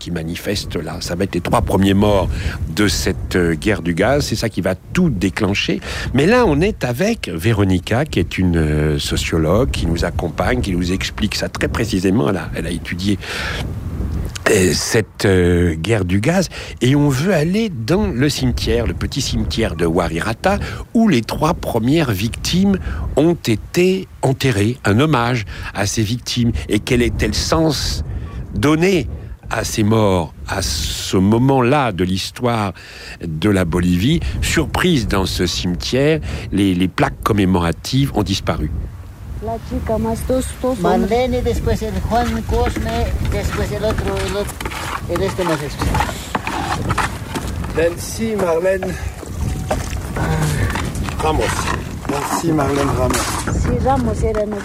qui manifestent là. Ça va être les 3 premiers morts de cette guerre du gaz. C'est ça qui va tout déclencher. Mais là, on est avec Véronica, qui est une sociologue, qui nous accompagne, qui nous explique ça très précisément. Elle a étudié cette guerre du gaz, et on veut aller dans le cimetière, le petit cimetière de Warirata, où les 3 premières victimes ont été enterrées, un hommage à ces victimes. Et quel était le sens donné à ces morts, à ce moment-là de l'histoire de la Bolivie? Surprise, dans ce cimetière, les plaques commémoratives ont disparu. La chica más dos Marlene, después el Juan Cosme, después el otro, el este más especial. Nancy Marlene Ramos. Nancy Marlene Ramos. Sí, Ramos era, ¿no?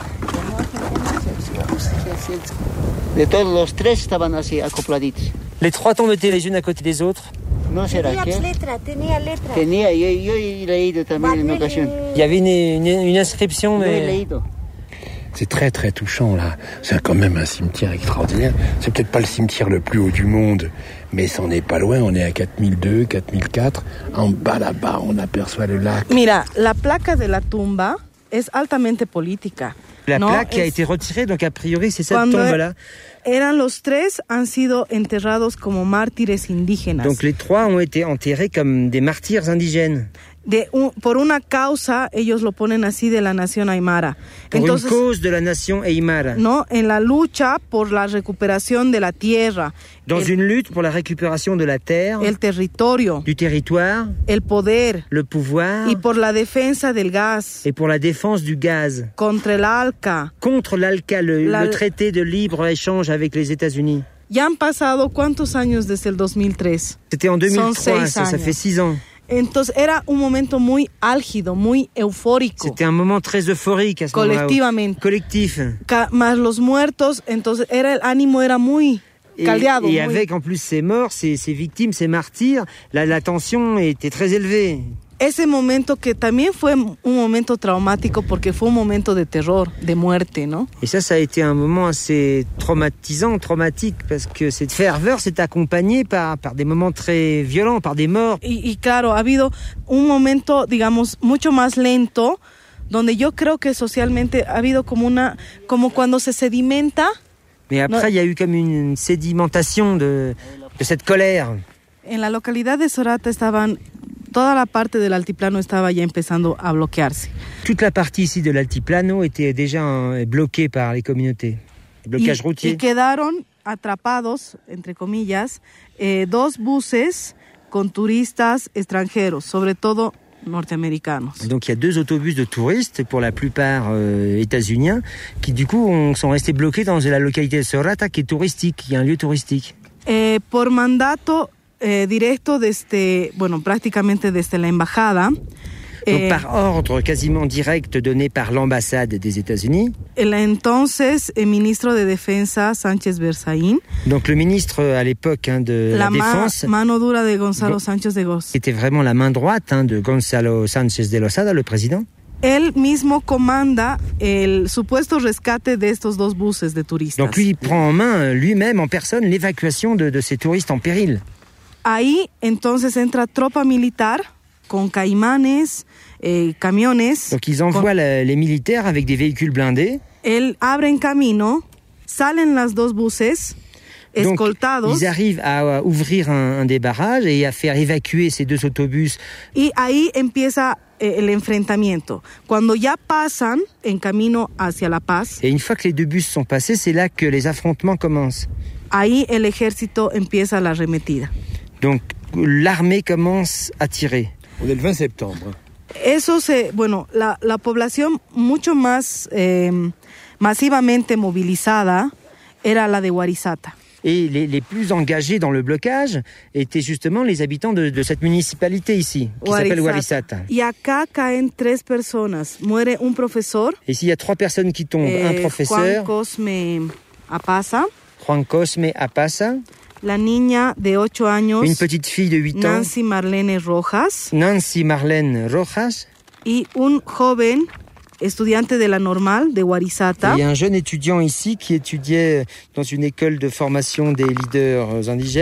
De todos los 3 estaban así acopladitos. Les 3 tombent les unes à côté des autres. ¿No será que? Tenía letra. Tenía, yo he leído también en ocasión. Il y avait une inscription, Yo he mais... leído. C'est très très touchant là. C'est quand même un cimetière extraordinaire. C'est peut-être pas le cimetière le plus haut du monde, mais c'en est pas loin. On est à 4002, 4004. En bas là-bas, on aperçoit le lac. Mira, la placa de la tumba es altamente política. La ¿no? plaque a été retirée, donc a priori c'est cette Cuando tombe-là. Eran los 3 han sido enterrados como mártires indígenas. Donc les 3 ont été enterrés comme des martyrs indigènes. Por una causa, ellos lo ponen así, de la nación aymara. Pour Entonces, une cause de la nation aymara. ¿no? En la lucha por la recuperación de la tierra. Dans une lutte pour la récupération de la terre, el territorio, du territoire, el poder, le pouvoir, y por la defensa del gas, et pour la défense du gaz. contra el ALCA. Contre l'ALCA, le traité de libre-échange avec les États-Unis. Ya han pasado ¿cuántos años desde el 2003? C'était en 2003, ça fait 6 ans. Entonces era un momento muy álgido, muy eufórico. C'était un moment très euphorique à ce moment-là. Colectivamente. Collectif. Más los muertos, entonces el ánimo era muy caldeado. Et avec en plus ces morts, ces victimes, ces martyrs, la tension était très élevée. Ese momento que también fue un momento traumático porque fue un momento de terror, de muerte, ¿no? Et ça a été un moment assez traumatique, parce que cette ferveur s'est accompagnée par des moments très violents, par des morts. Y claro, ha habido un momento, digamos, mucho más lento, donde yo creo que socialmente ha habido como cuando se sedimenta. Mais après, il y a eu comme une sédimentation de cette colère. En la localidad de Sorata toda la parte del altiplano estaba ya empezando a bloquearse. Toute la partie ici de l'altiplano était déjà bloquée par les communautés. Blocage routier. Y quedaron atrapados, entre comillas, 2 buses con turistas extranjeros, sobre todo norteamericanos. Donc il y a 2 autobus de touristes, pour la plupart états-uniens, qui du coup sont restés bloqués dans la localité de Sorata, qui est touristique, qui est un lieu touristique. Por mandato directo prácticamente desde la embajada. Donc par ordre quasiment direct donné par l'ambassade des États-Unis. El entonces ministro de Defensa Sánchez Berzaín. Donc le ministre à l'époque de la Défense. Mano dura de Gonzalo Sánchez de Gos. C'était vraiment la main droite de Gonzalo Sánchez de Losada, le président. Él mismo comanda el supuesto rescate de estos 2 buses de turistas. Donc lui, il prend en main lui-même en personne l'évacuation de ces touristes en péril. Ahí entonces entra tropa militar con caimanes, camiones. Donc ils envoient les militaires avec des véhicules blindés. Él abren camino, salen las 2 buses, escoltados. Donc, ils arrivent à ouvrir un des barrages et à faire évacuer ces 2 autobus. Y ahí empieza el enfrentamiento. Cuando ya pasan en camino hacia La Paz. Et une fois que les 2 bus sont passés, c'est là que les affrontements commencent. Ahí el ejército empieza la arremetida. Donc l'armée commence à tirer. On est le 20 septembre. La población mucho más masivamente movilizada era la de Warisata. Et les plus engagés dans le blocage étaient justement les habitants de cette municipalité ici, qui s'appelle Warisata. Y acá caen 3 personas. Muere un profesor. Et s'il y a 3 personnes qui tombent, un professeur. Juan Cosme Apasa. La niña de 8 años. Une petite fille de 8 ans. Nancy Marlene Rojas. Nancy Marlene Rojas. Y un joven estudiante de la normal de Warisata. Il y a un jeune étudiant ici qui étudiait dans une école de formation des leaders indigènes.